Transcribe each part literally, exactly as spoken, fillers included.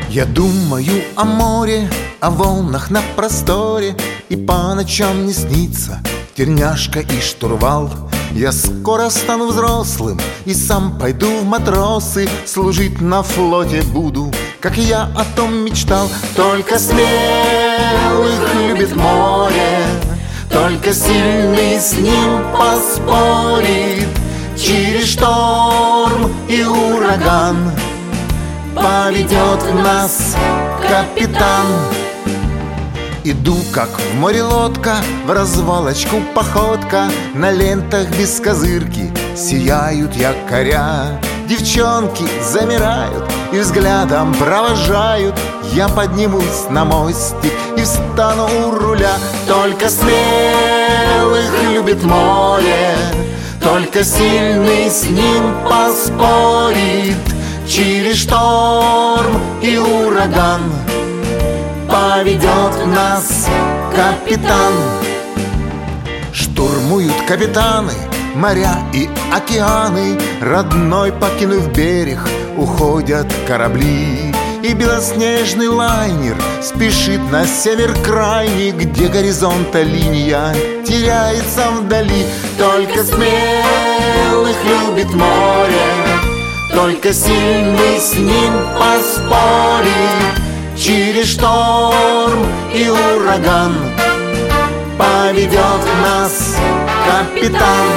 Я думаю о море, о волнах на просторе, и по ночам не снится тельняшка и штурвал. Я скоро стану взрослым и сам пойду в матросы, служить на флоте буду, как я о том мечтал. Только смелых любит море, только сильный с ним поспорит. Через шторм и ураган поведет нас капитан. Иду, как в море лодка, в развалочку походка, на лентах без козырки сияют якоря. Девчонки замирают и взглядом провожают. Я поднимусь на мостик и встану у руля. Только смелых любит море, только сильный с ним поспорит. Через шторм и ураган поведет нас капитан. Штурмуют капитаны моря и океаны, родной покинув берег, уходят корабли. И белоснежный лайнер спешит на север крайний, где горизонта линия теряется вдали. Только смелых любит море, только сильный с ним поспорит. Через шторм и ураган поведет нас капитан.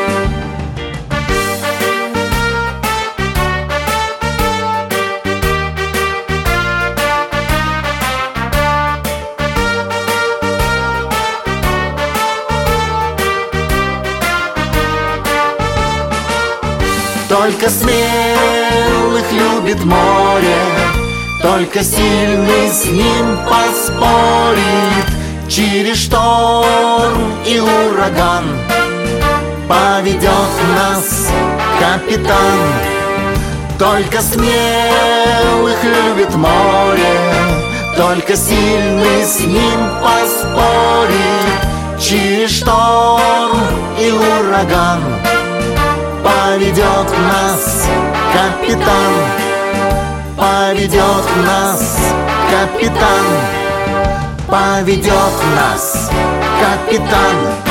Только смелых любит море, только сильный с ним поспорит. Через шторм и ураган поведет нас капитан. Только смелых любит море, только сильный с ним поспорит. Через шторм и ураган поведет нас капитан. Поведет нас капитан, поведет нас капитан.